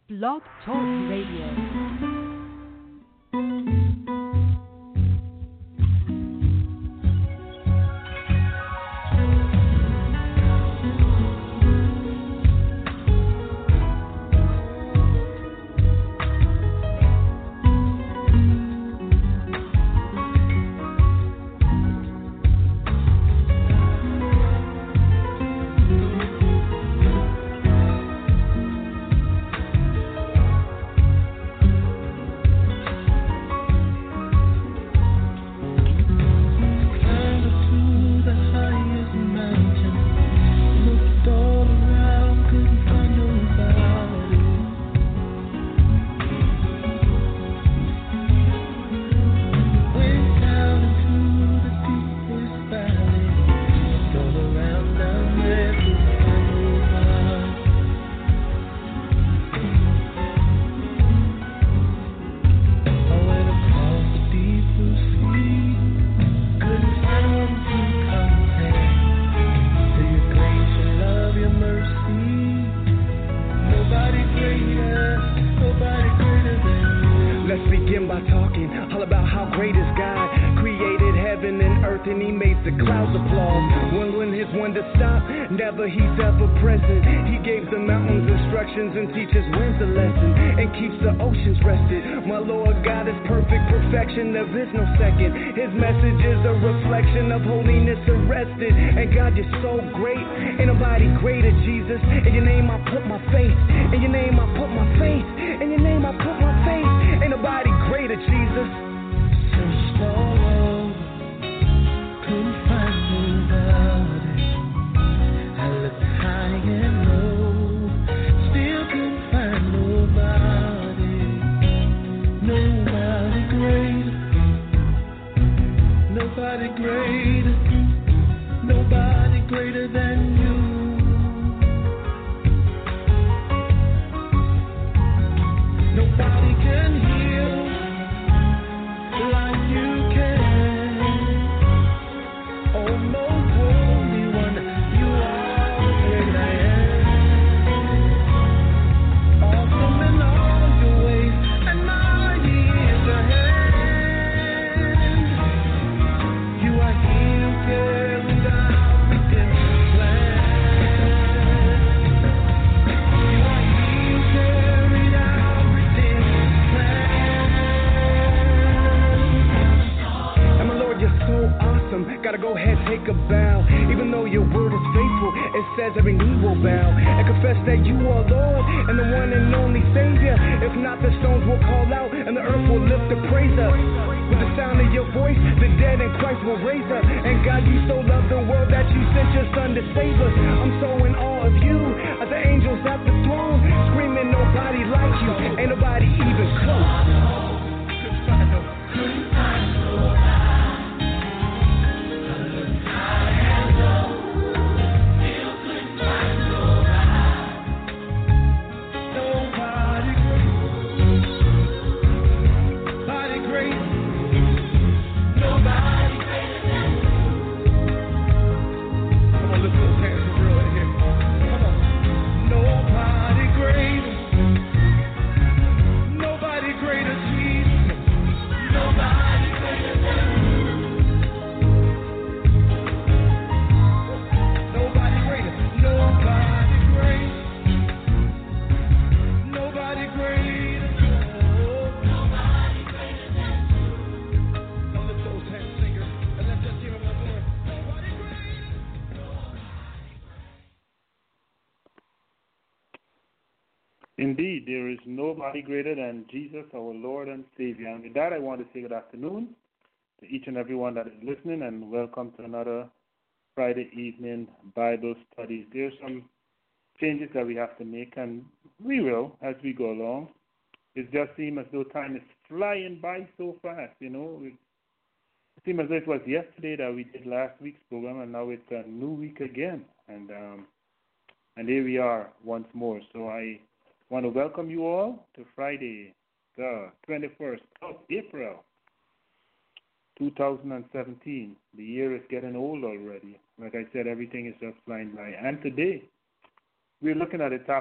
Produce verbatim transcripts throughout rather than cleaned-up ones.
Blog Talk Radio. And teaches when's the lesson and keeps the oceans rested. My Lord God is perfect perfection, there is no second. His message is a reflection of holiness arrested. And God, you're so great, ain't nobody greater, Jesus. In your name I put my faith, in your name I put my faith, in your name I put my faith. Ain't nobody greater, Jesus. Searched all over, couldn't find nobody. I looked high and low, nobody greater, nobody greater than you. Nobody can heal like you can. Oh, most holy one, you are the great I am. Awesome in all your ways and mighty is your hand. Gotta go ahead, take a bow. Even though your word is faithful, it says every knee will bow and confess that you are Lord and the one and only Savior. If not, the stones will call out and the earth will lift the praise up. With the sound of your voice, the dead in Christ will raise up. And God, you so loved the world that you sent your son to save us. I'm so in awe of you, as the angels at the throne, screaming nobody like you, ain't nobody even close. Couldn't find no, couldn't find nobody. Indeed, there is nobody greater than Jesus, our Lord and Savior. And with that, I want to say good afternoon to each and everyone that is listening, and welcome to another Friday evening Bible study. There's some changes that we have to make, and we will as we go along. It just seems as though time is flying by so fast, you know. It seems as though it was yesterday that we did last week's program, and now it's a new week again. And um, and here we are once more. So I want to welcome you all to Friday, the twenty-first of April, two thousand seventeen. The year is getting old already. Like I said, everything is just flying by. And today, we're looking at a topic,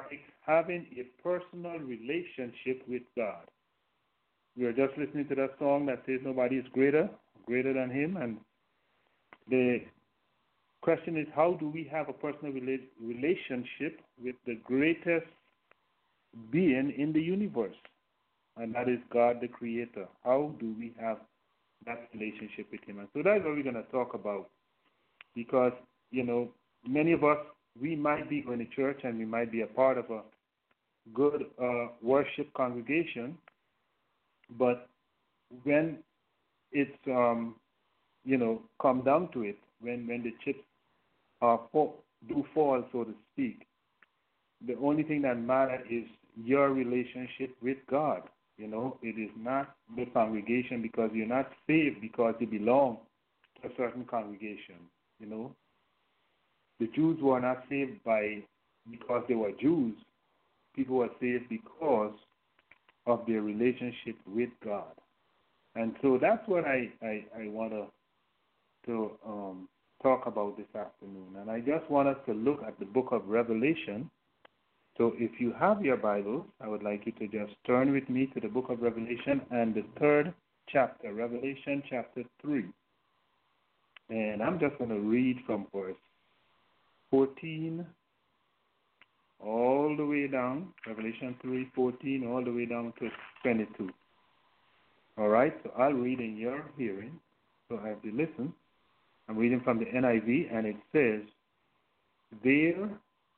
having a personal relationship with God. We are just listening to that song that says nobody is greater, greater than him. And the question is, how do we have a personal rela- relationship with the greatest being in the universe? And that is God the Creator. How do we have that relationship with him? And so that's what we're going to talk about. Because, you know, many of us, we might be going to church and we might be a part of a good uh, worship congregation, but when it's, um, you know, come down to it, when, when the chips are fall, do fall, so to speak, the only thing that matters is your relationship with God. You know, it is not the congregation, because you're not saved because you belong to a certain congregation. You know, the Jews were not saved by because they were Jews. People were saved because of their relationship with God. And so that's what I, I, I want to to um, talk about this afternoon. And I just want us to look at the book of Revelation. So if you have your Bible, I would like you to just turn with me to the book of Revelation and the third chapter, Revelation chapter three. And I'm just going to read from verse fourteen all the way down, Revelation three fourteen, all the way down to twenty-two. All right, so I'll read in your hearing, so I have to listen. I'm reading from the N I V, and it says, there,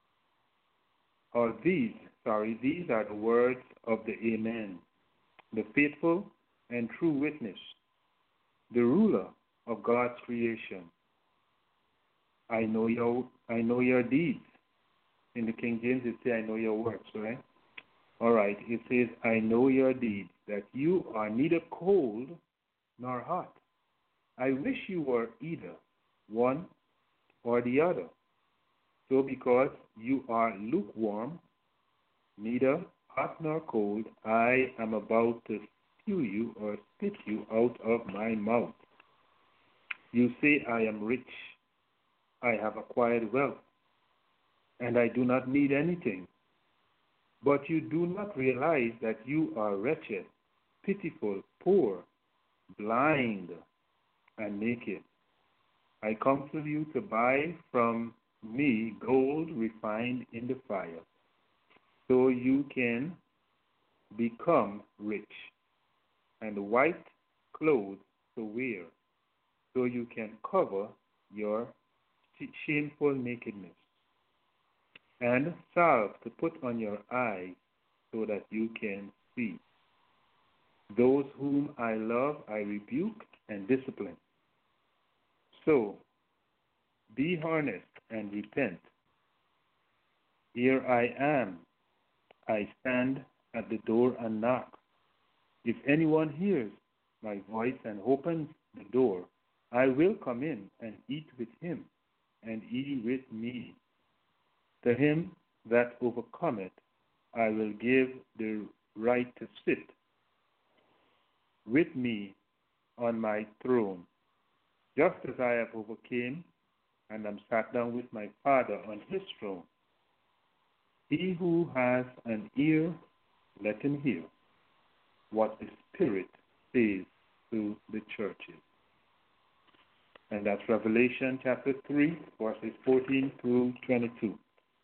or these, sorry, these are the words of the Amen, the faithful and true witness, the ruler of God's creation. I know your, I know your deeds. In the King James, it says, I know your works, right? All right, it says, I know your deeds, that you are neither cold nor hot. I wish you were either one or the other. So because you are lukewarm, neither hot nor cold, I am about to spew you or spit you out of my mouth. You say, I am rich, I have acquired wealth, and I do not need anything. But you do not realize that you are wretched, pitiful, poor, blind, and naked. I counsel you to buy from me gold refined in the fire, so you can become rich, and white clothes to wear, so you can cover your shameful nakedness, and salve to put on your eyes, so that you can see. Those whom I love I rebuke and discipline. So be earnest and repent. Here I am. I stand at the door and knock. If anyone hears my voice and opens the door, I will come in and eat with him, and he with me. To him that overcometh, I will give the right to sit with me on my throne, just as I have overcame and am sat down with my Father on his throne. He who has an ear, let him hear what the Spirit says to the churches. And that's Revelation chapter three, verses fourteen through twenty-two.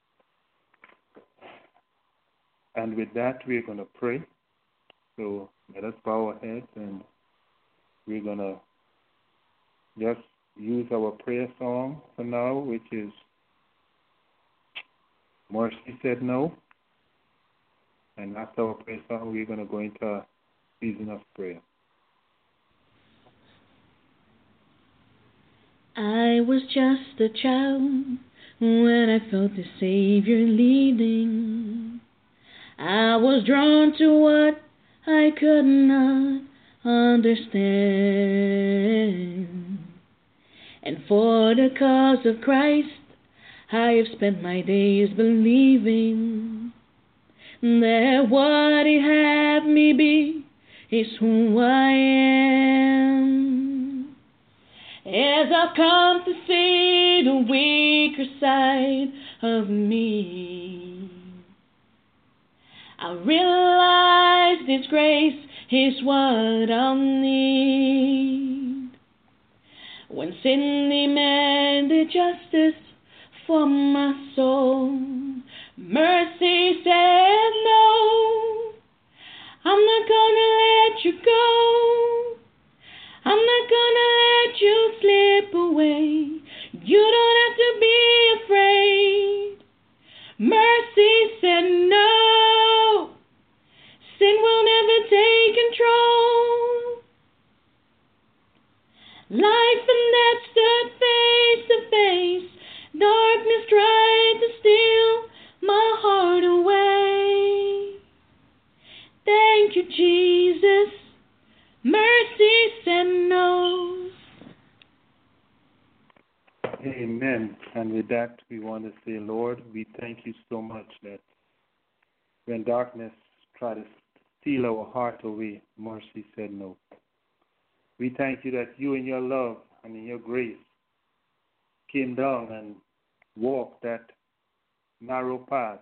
And with that, we're going to pray. So let us bow our heads, and we're going to just use our prayer song for now, which is Mercy Said No. And after our prayer song, we're going to go into a season of prayer. I was just a child when I felt the Savior leading. I was drawn to what I could not understand. And for the cause of Christ, I have spent my days believing that what He had me be is who I am. As I've come to see the weaker side of me, I realize this grace is what I'll need. When sin demanded justice for my soul, mercy said no. I'm not gonna let you go. I'm not gonna let you slip away. You don't have to be afraid. Mercy said no. Sin will never take control. Life and death stood face to face. Darkness tried to steal my heart away. Thank you, Jesus. Mercy said no. Amen. And with that, we want to say, Lord, we thank you so much that when darkness tried to steal our heart away, mercy said no. We thank you that you in your love and in your grace came down and walked that narrow path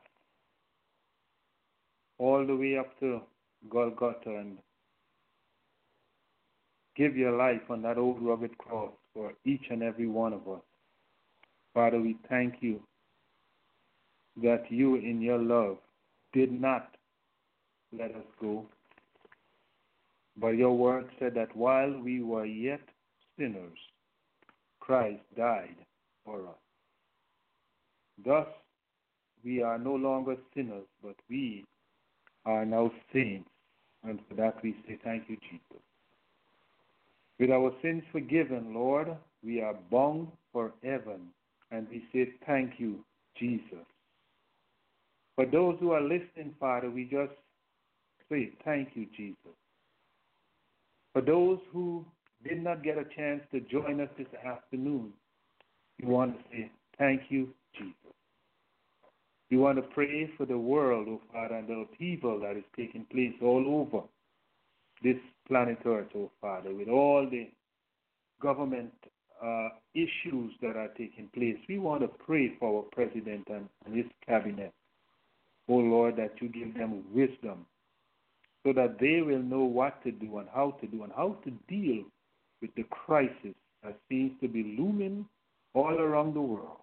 all the way up to Golgotha and give your life on that old rugged cross for each and every one of us. Father, we thank you that you in your love did not let us go. But your word said that while we were yet sinners, Christ died for us. Thus, we are no longer sinners, but we are now saints. And for that we say thank you, Jesus. With our sins forgiven, Lord, we are bound for heaven. And we say thank you, Jesus. For those who are listening, Father, we just say thank you, Jesus. For those who did not get a chance to join us this afternoon, we want to say thank you, Jesus. We want to pray for the world, oh Father, and the upheaval that is taking place all over this planet Earth, oh Father, with all the government uh, issues that are taking place. We want to pray for our president and, and his cabinet. Oh Lord, that you give them wisdom so that they will know what to do and how to do and how to deal with the crisis that seems to be looming all around the world.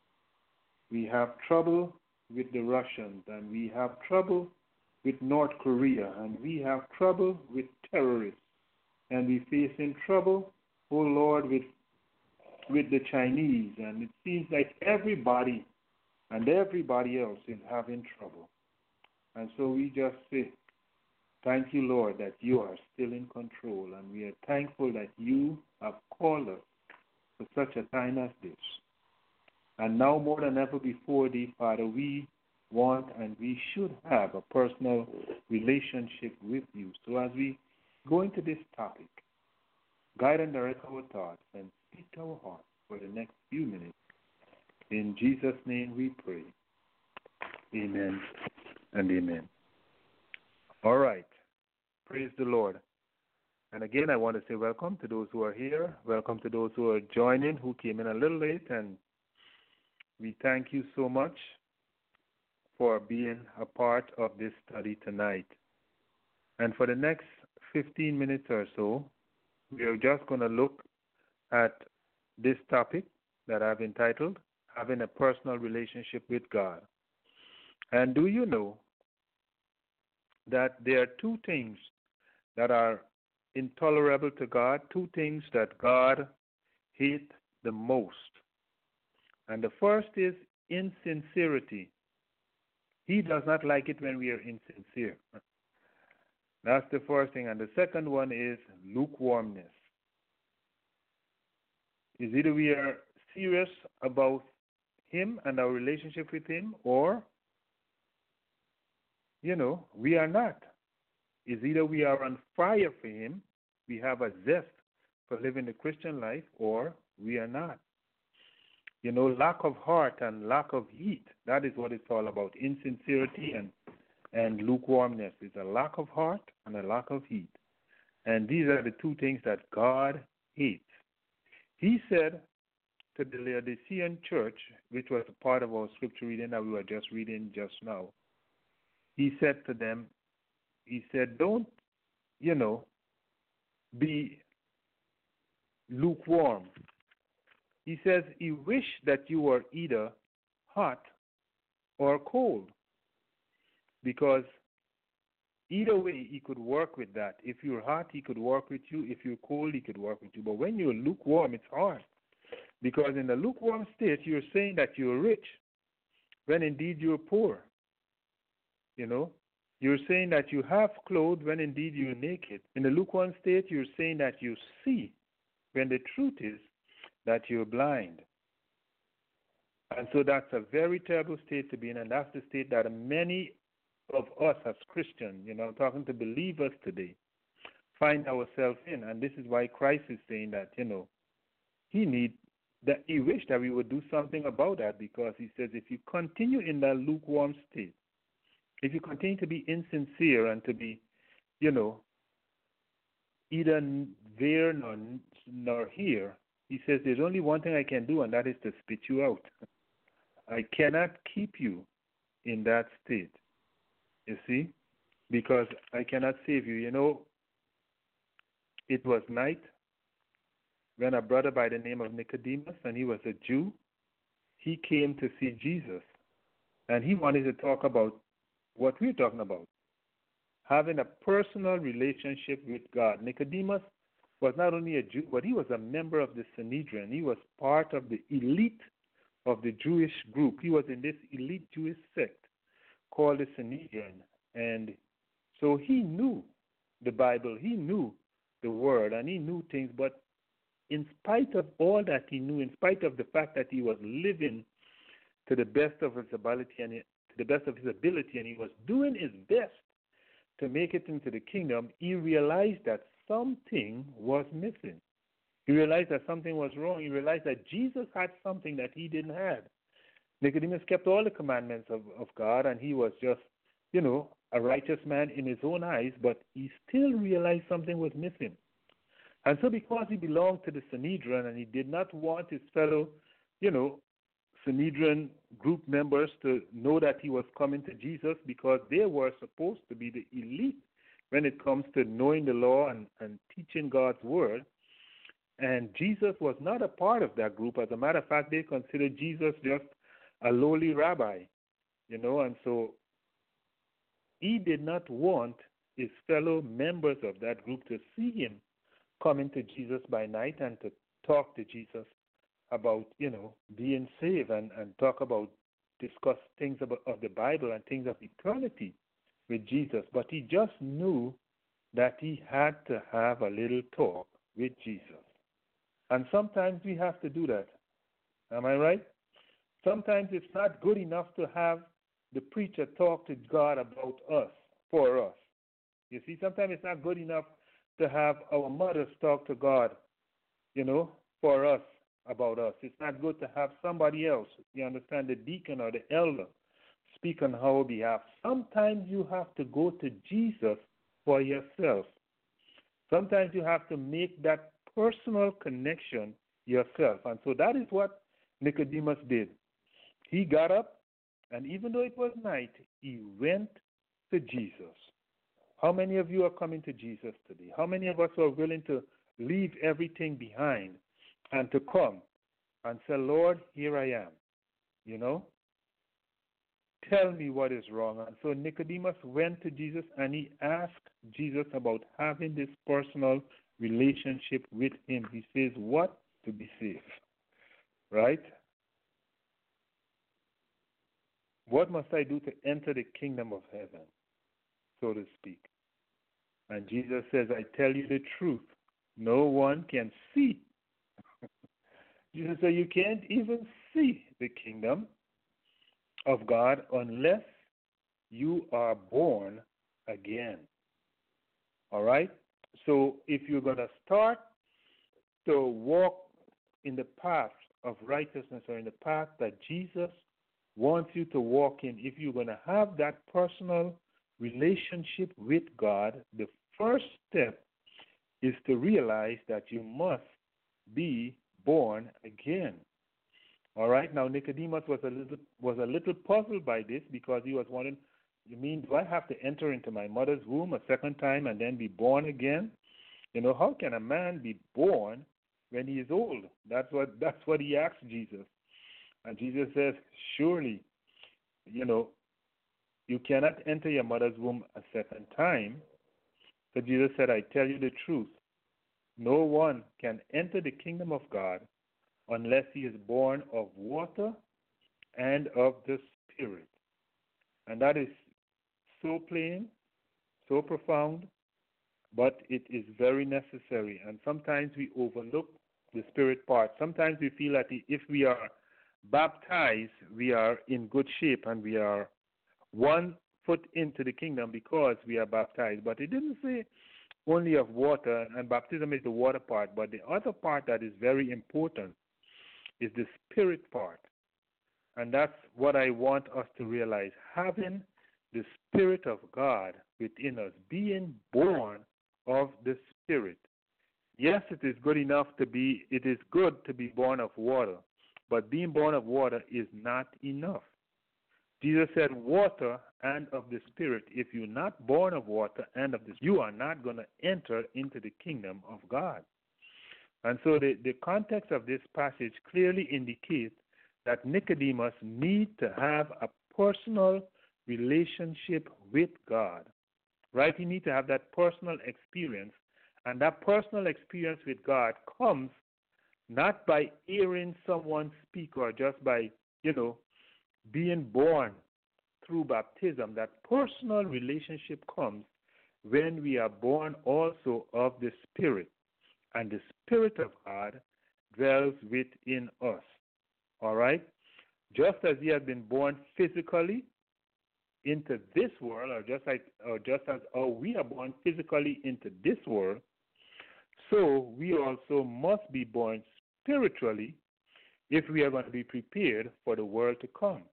We have trouble with the Russians, and we have trouble with North Korea, and we have trouble with terrorists, and we facing trouble, oh Lord, with with the Chinese, and it seems like everybody and everybody else is having trouble. And so we just say, thank you, Lord, that you are still in control, and we are thankful that you have called us for such a time as this. And now more than ever before thee, Father, we want and we should have a personal relationship with you. So as we go into this topic, guide and direct our thoughts and speak to our hearts for the next few minutes. In Jesus' name we pray. Amen and amen. All right. Praise the Lord. And again, I want to say welcome to those who are here. Welcome to those who are joining, who came in a little late. And we thank you so much for being a part of this study tonight. And for the next fifteen minutes or so, we are just going to look at this topic that I've entitled, Having a Personal Relationship with God. And do you know that there are two things that are intolerable to God, two things that God hates the most? And the first is insincerity. He does not like it when we are insincere. That's the first thing. And the second one is lukewarmness. Is either we are serious about him and our relationship with him, or, you know, we are not. Is either we are on fire for him, we have a zest for living the Christian life, or we are not. You know, lack of heart and lack of heat, that is what it's all about. Insincerity and, and lukewarmness is a lack of heart and a lack of heat. And these are the two things that God hates. He said to the Laodicean church, which was a part of our scripture reading that we were just reading just now, he said to them, he said, don't, you know, be lukewarm. He says he wished that you were either hot or cold, because either way he could work with that. If you're hot, he could work with you. If you're cold, he could work with you. But when you're lukewarm, it's hard, because in the lukewarm state, you're saying that you're rich when indeed you're poor. You know, you're saying that you have clothes when indeed you're naked. In the lukewarm state, you're saying that you see when the truth is that you're blind. And so that's a very terrible state to be in, and that's the state that many of us as Christians, you know, I'm talking to believers today, find ourselves in. And this is why Christ is saying that, you know, he need that he wished that we would do something about that, because he says if you continue in that lukewarm state, if you continue to be insincere and to be, you know, either there nor, nor here, he says there's only one thing I can do, and that is to spit you out. I cannot keep you in that state, you see, because I cannot save you. You know, it was night when a brother by the name of Nicodemus, and he was a Jew, he came to see Jesus, and he wanted to talk about what we're talking about, having a personal relationship with God. Nicodemus was not only a Jew, but he was a member of the Sanhedrin. He was part of the elite of the Jewish group. He was in this elite Jewish sect called the Sanhedrin. And so he knew the Bible, he knew the Word, and he knew things. But in spite of all that he knew, in spite of the fact that he was living to the best of his ability and to the best of his ability, and he was doing his best to make it into the kingdom, he realized that something was missing. He realized that something was wrong. He realized that Jesus had something that he didn't have. Nicodemus kept all the commandments of, of God, and he was just, you know, a righteous man in his own eyes, but he still realized something was missing. And so because he belonged to the Sanhedrin and he did not want his fellow, you know, Sanhedrin group members to know that he was coming to Jesus, because they were supposed to be the elite when it comes to knowing the law and, and teaching God's word. And Jesus was not a part of that group. As a matter of fact, they considered Jesus just a lowly rabbi, you know, and so he did not want his fellow members of that group to see him coming to Jesus by night and to talk to Jesus about, you know, being saved and, and talk about, discuss things about, of the Bible and things of eternity with Jesus. But he just knew that he had to have a little talk with Jesus. And sometimes we have to do that. Am I right? Sometimes it's not good enough to have the preacher talk to God about us, for us. You see, sometimes it's not good enough to have our mothers talk to God, you know, for us, about us. It's not good to have somebody else, you understand, the deacon or the elder, speak on our behalf. Sometimes you have to go to Jesus for yourself. Sometimes you have to make that personal connection yourself. And so that is what Nicodemus did. He got up, and even though it was night, he went to Jesus. How many of you are coming to Jesus today? How many of us are willing to leave everything behind and to come and say, Lord, here I am, you know? Tell me what is wrong. And so Nicodemus went to Jesus and he asked Jesus about having this personal relationship with him. He says, what to be saved? Right? What must I do to enter the kingdom of heaven, so to speak? And Jesus says, I tell you the truth. No one can see. Jesus said, you can't even see the kingdom of God unless you are born again. All right? So if you're going to start to walk in the path of righteousness or in the path that Jesus wants you to walk in, if you're going to have that personal relationship with God, the first step is to realize that you must be born again. All right. Now Nicodemus was a little was a little puzzled by this, because he was wondering, You mean, do I have to enter into my mother's womb a second time and then be born again? You know, how can a man be born when he is old? That's what that's what he asked Jesus. And Jesus says, surely, you know, you cannot enter your mother's womb a second time. So Jesus said, I tell you the truth. No one can enter the kingdom of God unless he is born of water and of the Spirit. And that is so plain, so profound, but it is very necessary. And sometimes we overlook the Spirit part. Sometimes we feel that if we are baptized, we are in good shape and we are one foot into the kingdom because we are baptized. But it didn't say only of water, and baptism is the water part, but the other part that is very important is the Spirit part. And that's what I want us to realize. Having the Spirit of God within us, being born of the Spirit. Yes, it is good enough to be, it is good to be born of water, but being born of water is not enough. Jesus said, water and of the Spirit. If you're not born of water and of the Spirit, you are not going to enter into the kingdom of God. And so the, the context of this passage clearly indicates that Nicodemus needs to have a personal relationship with God, right? He needs to have that personal experience, and that personal experience with God comes not by hearing someone speak or just by, you know, being born through baptism. That personal relationship comes when we are born also of the Spirit, and the Spirit of God dwells within us. All right? Just as he has been born physically into this world, or just like, or just as oh, we are born physically into this world, so we also must be born spiritually if we are going to be prepared for the world to come.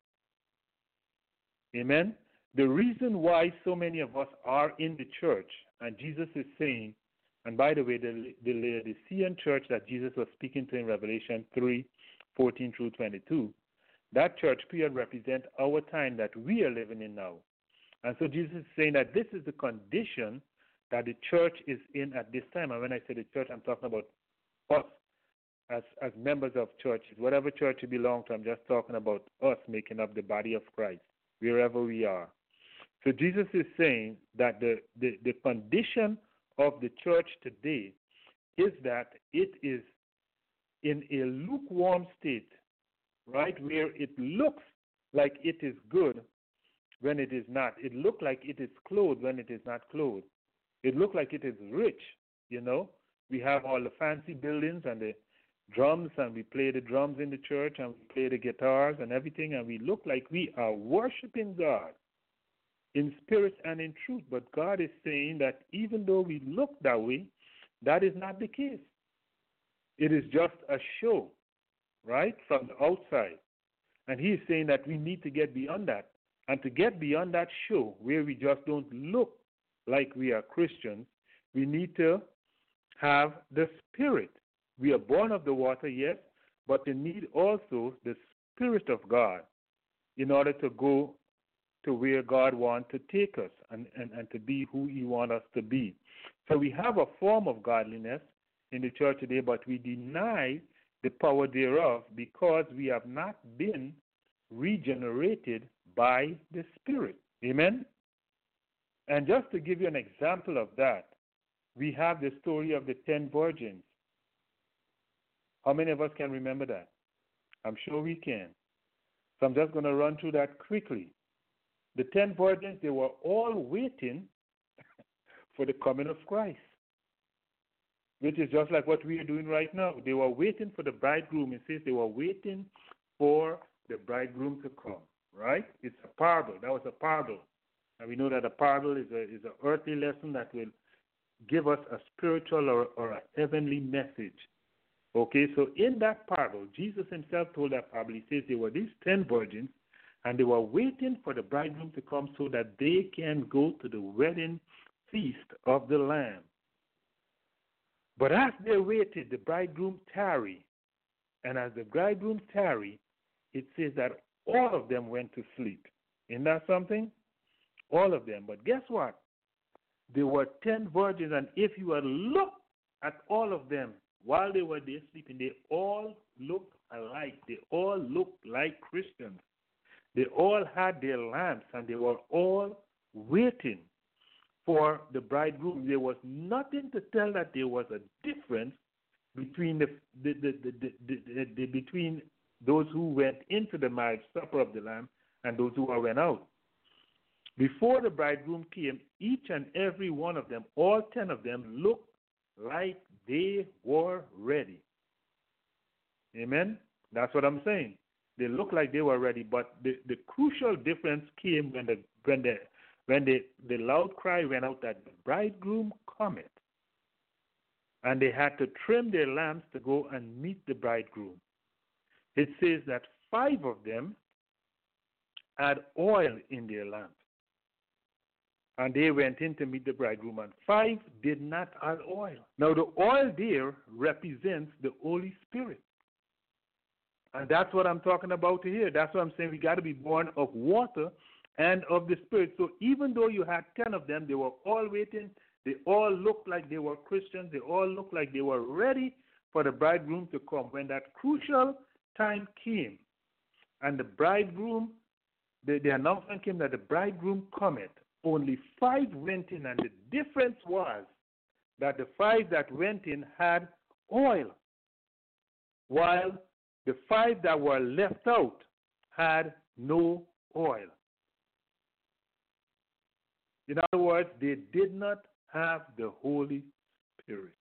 Amen? The reason why so many of us are in the church, and Jesus is saying, and by the way, the, the Laodicean church that Jesus was speaking to in Revelation three, fourteen through twenty-two, that church period represents our time that we are living in now. And so Jesus is saying that this is the condition that the church is in at this time. And when I say the church, I'm talking about us as, as members of churches. Whatever church you belong to, I'm just talking about us making up the body of Christ, wherever we are. So Jesus is saying that the, the, the condition of the church today is that it is in a lukewarm state, right, where it looks like it is good when it is not. It looks like it is clothed when it is not clothed. It looks like it is rich, you know. We have all the fancy buildings and the drums, and we play the drums in the church, and we play the guitars and everything, and we look like we are worshiping God in spirit and in truth. But God is saying that even though we look that way, that is not the case. It is just a show, right, from the outside. And he is saying that we need to get beyond that. And to get beyond that show, where we just don't look like we are Christians, we need to have the Spirit. We are born of the water, yes, but we need also the Spirit of God in order to go to where God wants to take us and, and, and to be who he wants us to be. So we have a form of godliness in the church today, but we deny the power thereof because we have not been regenerated by the Spirit. Amen? And just to give you an example of that, we have the story of the ten virgins. How many of us can remember that? I'm sure we can. So I'm just going to run through that quickly. The ten virgins, they were all waiting for the coming of Christ, which is just like what we are doing right now. They were waiting for the bridegroom. It says they were waiting for the bridegroom to come, right? It's a parable. That was a parable. And we know that a parable is a is an earthly lesson that will give us a spiritual or, or a heavenly message. Okay, so in that parable, Jesus himself told that parable. He says there were these ten virgins, and they were waiting for the bridegroom to come so that they can go to the wedding feast of the Lamb. But as they waited, the bridegroom tarried. And as the bridegroom tarried, it says that all of them went to sleep. Isn't that something? all of them. But guess what? There were ten virgins, and if you had looked at all of them while they were there sleeping, they all looked alike. They all looked like Christians. They all had their lamps, and they were all waiting for the bridegroom. There was nothing to tell that there was a difference between the, the, the, the, the, the, the, the between those who went into the marriage supper of the Lamb and those who went out. Before the bridegroom came, each and every one of them, all ten of them, looked like they were ready. Amen? That's what I'm saying. They looked like they were ready, but the, the crucial difference came when the when the when the, the loud cry went out that the bridegroom cometh. And they had to trim their lamps to go and meet the bridegroom. It says that five of them had oil in their lamps. And they went in to meet the bridegroom, and five did not have oil. Now, the oil there represents the Holy Spirit. And that's what I'm talking about here. That's what I'm saying. We got to be born of water and of the Spirit. So even though you had ten of them, they were all waiting. They all looked like they were Christians. They all looked like they were ready for the bridegroom to come. When that crucial time came, and the bridegroom, the, the announcement came that the bridegroom cometh, only five went in, and the difference was that the five that went in had oil, while the five that were left out had no oil. In other words, they did not have the Holy Spirit.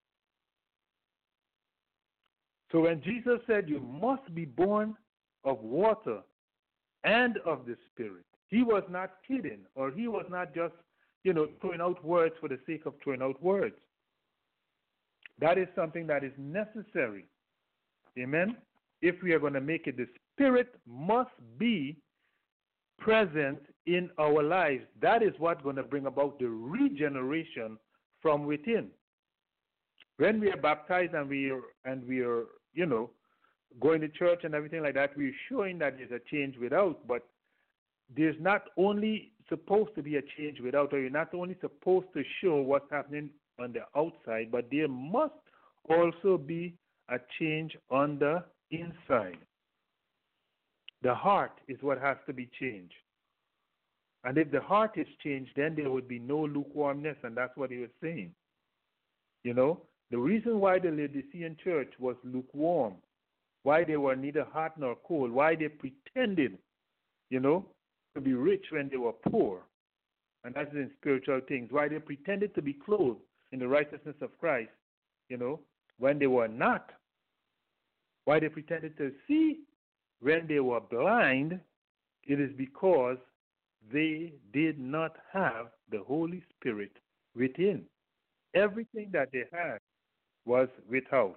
So when Jesus said you must be born of water and of the Spirit, he was not kidding, or he was not just, you know, throwing out words for the sake of throwing out words. That is something that is necessary. Amen? If we are going to make it, the Spirit must be present in our lives. That is what's going to bring about the regeneration from within. When we are baptized and we are, and we are, you know, going to church and everything like that, we're showing that there's a change without, but there's not only supposed to be a change without, or you're not only supposed to show what's happening on the outside, but there must also be a change on the inside. The heart is what has to be changed. And if the heart is changed, then there would be no lukewarmness, and that's what he was saying. You know, the reason why the Laodicean church was lukewarm, why they were neither hot nor cold, why they pretended, you know, to be rich when they were poor, and that's in spiritual things, why they pretended to be clothed in the righteousness of Christ, you know, when they were not, why they pretended to see when they were blind, it is because they did not have the Holy Spirit within. Everything that they had was without.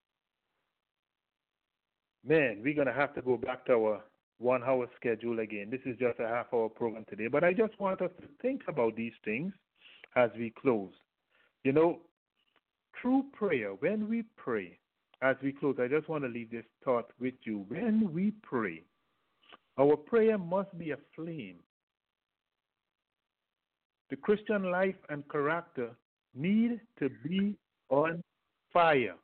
Man, we're going to have to go back to our one-hour schedule again. This is just a half-hour program today, but I just want us to think about these things as we close. You know, through prayer, when we pray, as we close, I just want to leave this thought with you. When we pray, our prayer must be a flame. The Christian life and character need to be on fire.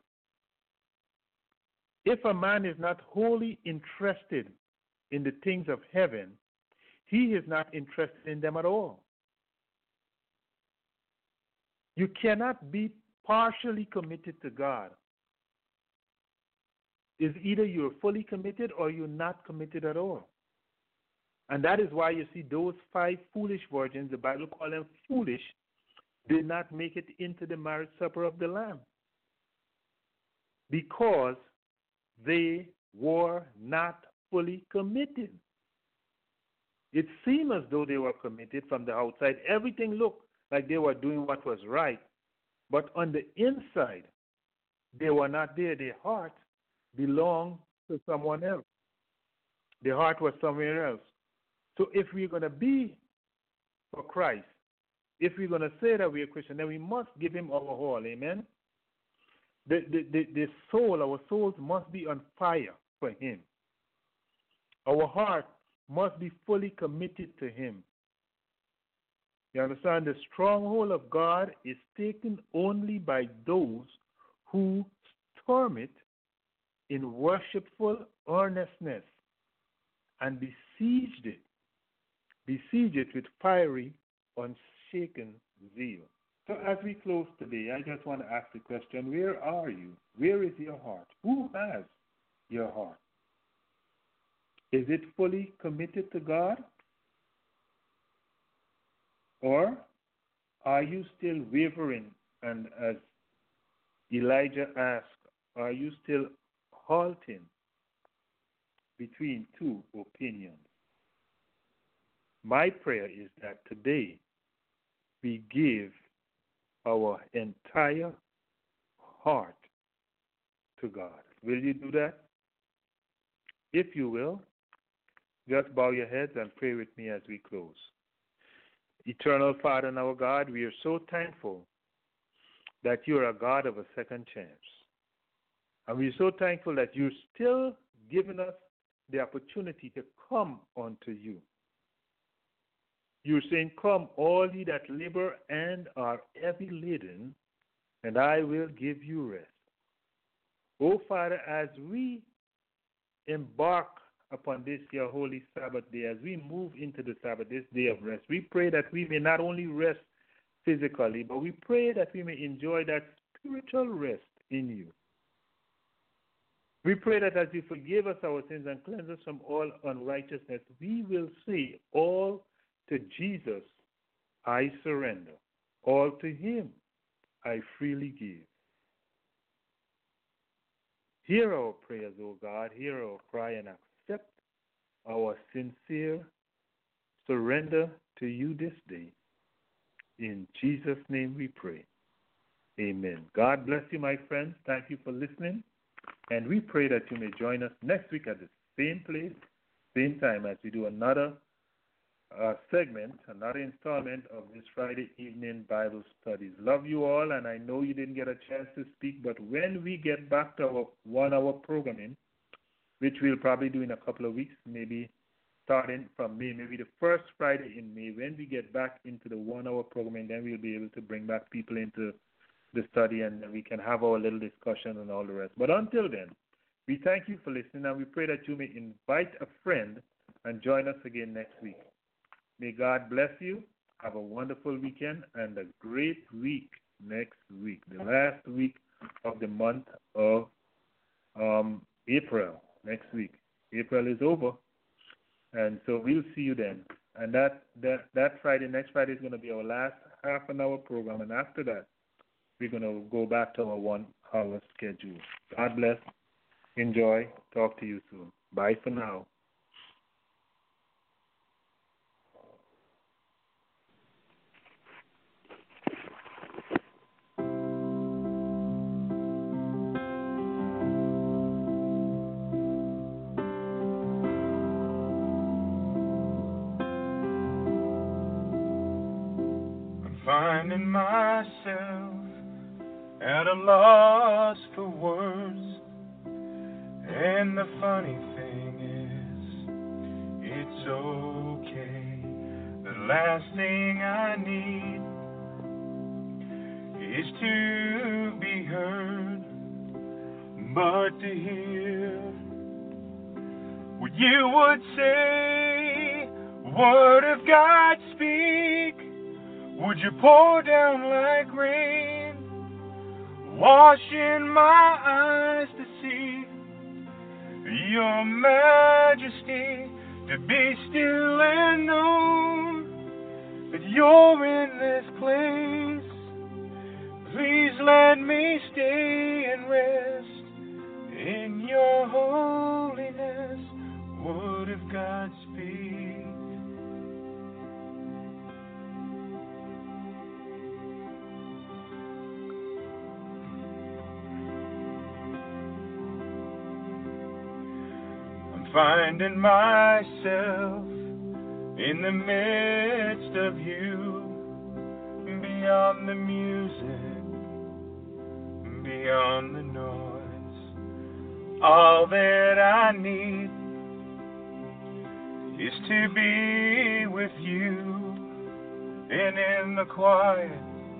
If a man is not wholly interested in the things of heaven, he is not interested in them at all. You cannot be partially committed to God. It's either you're fully committed or you're not committed at all. And that is why you see those five foolish virgins, the Bible calls them foolish, did not make it into the marriage supper of the Lamb, because they were not fully committed. It seemed as though they were committed from the outside. Everything looked like they were doing what was right. But on the inside, they were not there. Their heart belonged to someone else. Their heart was somewhere else. So if we're going to be for Christ, if we're going to say that we're Christian, then we must give him our all. Amen? The, the, the, the soul, our souls must be on fire for him. Our heart must be fully committed to him. You understand? The stronghold of God is taken only by those who storm it in worshipful earnestness and besieged it, besiege it with fiery, unshaken zeal. So as we close today, I just want to ask the question, where are you? Where is your heart? Who has your heart? Is it fully committed to God? Or are you still wavering? And as Elijah asked, are you still halting between two opinions? My prayer is that today we give our entire heart to God. Will you do that? If you will, just bow your heads and pray with me as we close. Eternal Father and our God, we are so thankful that you are a God of a second chance. And we are so thankful that you're still giving us the opportunity to come unto you. You're saying, come, all ye that labor and are heavy laden, and I will give you rest. Oh, Father, as we embark upon this your holy Sabbath day, as we move into the Sabbath, this day of rest, we pray that we may not only rest physically, but we pray that we may enjoy that spiritual rest in you. We pray that as you forgive us our sins and cleanse us from all unrighteousness, we will say, all to Jesus I surrender. All to him I freely give. Hear our prayers, O God. Hear our cry and accept our sincere surrender to you this day. In Jesus' name we pray. Amen. God bless you, my friends. Thank you for listening. And we pray that you may join us next week at the same place, same time, as we do another uh, segment, another installment of this Friday evening Bible studies. Love you all, and I know you didn't get a chance to speak, but when we get back to our one-hour programming, which we'll probably do in a couple of weeks, maybe starting from May, maybe the first Friday in May, when we get back into the one-hour programming, then we'll be able to bring back people into the study, and we can have our little discussion and all the rest. But until then, we thank you for listening, and we pray that you may invite a friend and join us again next week. May God bless you. Have a wonderful weekend and a great week next week, the last week of the month of um, April. Next week. April is over, and so we'll see you then. And that, that, that Friday, next Friday, is going to be our last half an hour program, and after that, we're going to go back to our one-hour schedule. God bless. Enjoy. Talk to you soon. Bye for now. I'm finding myself at a loss for words, and the funny thing is, it's okay. The last thing I need is to be heard, but to hear what you would say. Word of God, speak. Would you pour down like rain, washing my eyes to see your majesty, to be still and know that you're in this place. Please let me stay and rest in your holiness. Word of God, speak. Finding myself in the midst of you, beyond the music, beyond the noise. All that I need is to be with you and in the quiet,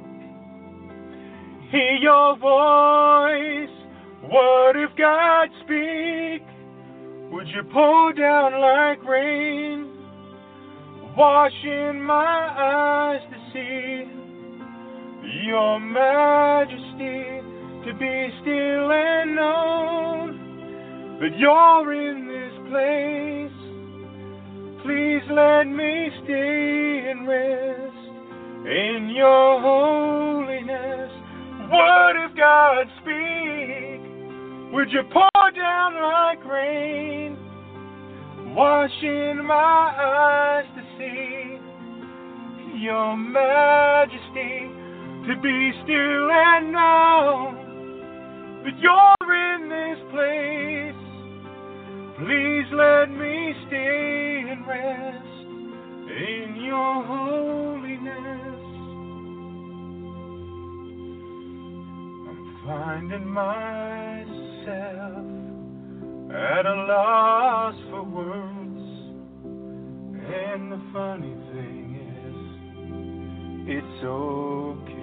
hear your voice. What if God speak? Would you pour down like rain, washing my eyes to see your majesty, to be still and know that you're in this place? Please let me stay and rest in your holiness. What if God speak? Would you pour down like rain, washing my eyes to see your majesty, to be still and know that you're in this place? Please let me stay and rest in your holiness. I'm finding myself at a loss for words, and the funny thing is, it's okay.